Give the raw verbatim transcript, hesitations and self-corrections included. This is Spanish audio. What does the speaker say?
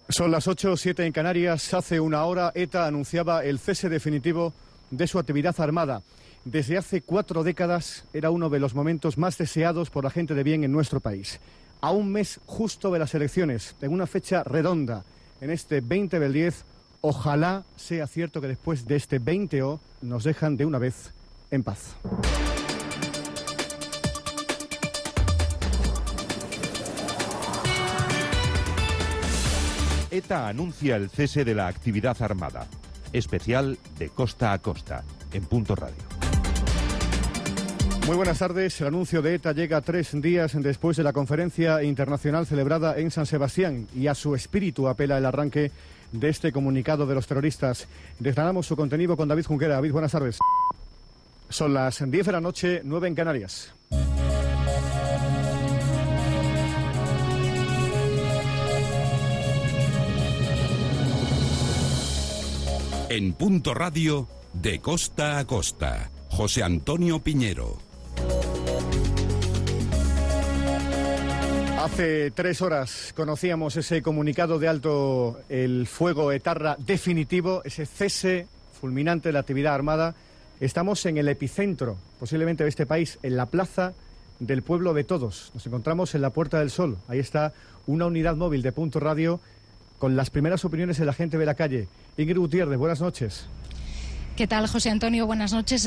Son las ocho, siete en Canarias. Hace una hora ETA anunciaba el cese definitivo de su actividad armada. Desde hace cuatro décadas era uno de los momentos más deseados por la gente de bien en nuestro país. A un mes justo de las elecciones, en una fecha redonda, en este veinte del diez, ojalá sea cierto que después de este veinte O nos dejan de una vez en paz. ETA anuncia el cese de la actividad armada. Especial de Costa a Costa, en Punto Radio. Muy buenas tardes. El anuncio de ETA llega tres días después de la conferencia internacional celebrada en San Sebastián y a su espíritu apela el arranque de este comunicado de los terroristas. Desgranamos su contenido con David Junquera. David, buenas tardes. Son las diez de la noche, nueve en Canarias. En Punto Radio, de costa a costa, José Antonio Piñero. Hace tres horas conocíamos ese comunicado de alto el fuego etarra definitivo, ese cese fulminante de la actividad armada. Estamos en el epicentro, posiblemente de este país, en la plaza del pueblo de todos. Nos encontramos en la Puerta del Sol. Ahí está una unidad móvil de Punto Radio con las primeras opiniones de la gente de la calle. Ingrid Gutiérrez, buenas noches. ¿Qué tal, José Antonio? Buenas noches.